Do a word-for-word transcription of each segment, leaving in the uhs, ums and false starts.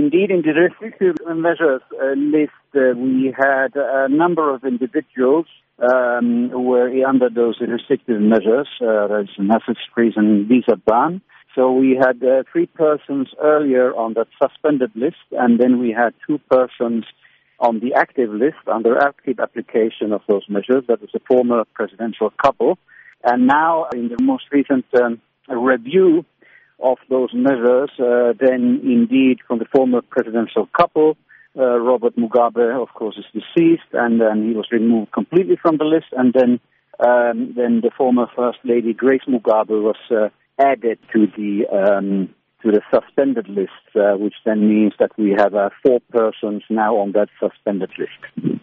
indeed, in the restrictive measures uh, list, uh, we had a number of individuals um, who were under those restrictive measures. Uh, there's an asset freeze and visa ban. So we had uh, three persons earlier on that suspended list, and then we had two persons on the active list under active application of those measures. That was a former presidential couple. And now, in the most recent um, review of those measures, uh, then indeed from the former presidential couple, uh, Robert Mugabe, of course, is deceased, and then he was removed completely from the list. And then, um, then the former First Lady Grace Mugabe was uh, added to the um, to the suspended list, uh, which then means that we have uh, four persons now on that suspended list.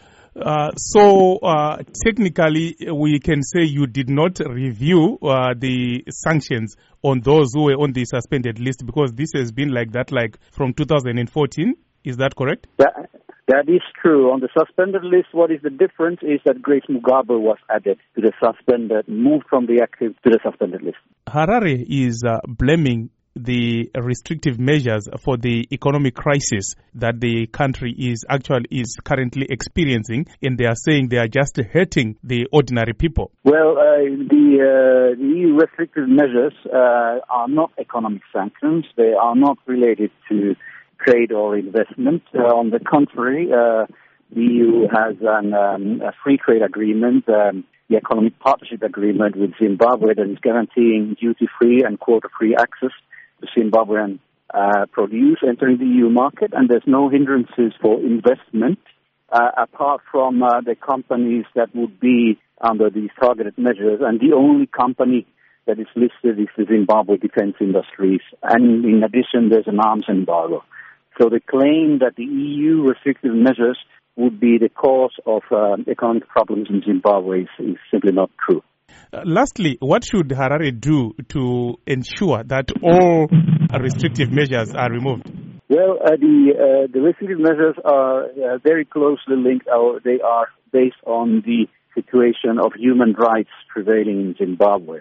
Uh, so, uh, technically, we can say you did not review uh, the sanctions on those who were on the suspended list, because this has been like that, like from two thousand fourteen. Is that correct? That, that is true. On the suspended list, what is the difference is that Grace Mugabe was added to the suspended, moved from the active to the suspended list. Harare is uh, blaming the restrictive measures for the economic crisis that the country is actually is currently experiencing, and they are saying they are just hurting the ordinary people. Well, uh, the, uh, the E U restrictive measures uh, are not economic sanctions. They are not related to trade or investment. Uh, on the contrary, uh, the E U has an, um, a free trade agreement, um, the Economic Partnership Agreement with Zimbabwe, that is guaranteeing duty-free and quota-free access to Zimbabwean uh, produce entering the E U market, and there's no hindrances for investment uh, apart from uh, the companies that would be under these targeted measures. And the only company that is listed is the Zimbabwe Defense Industries. And in addition, there's an arms embargo. So the claim that the E U restrictive measures would be the cause of uh, economic problems in Zimbabwe is, is simply not true. Uh, lastly, what should Harare do to ensure that all uh, restrictive measures are removed? Well, uh, the uh, the restrictive measures are uh, very closely linked. Or they are based on the situation of human rights prevailing in Zimbabwe.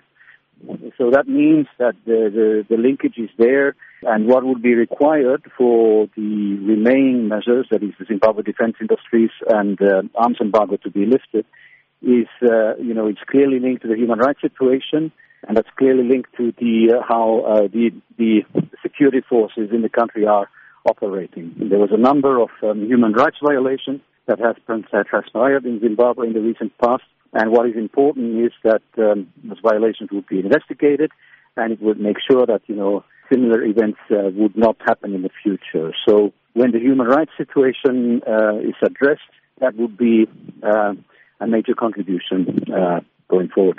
So that means that the, the, the linkage is there, and what would be required for the remaining measures, that is the Zimbabwe Defense Industries and uh, arms embargo, to be lifted, is, uh, you know, it's clearly linked to the human rights situation, and that's clearly linked to the uh, how uh, the the security forces in the country are operating. There was a number of um, human rights violations that have transpired in Zimbabwe in the recent past, and what is important is that um, those violations would be investigated, and it would make sure that, you know, similar events uh, would not happen in the future. So when the human rights situation uh, is addressed, that would be uh, a major contribution uh, going forward.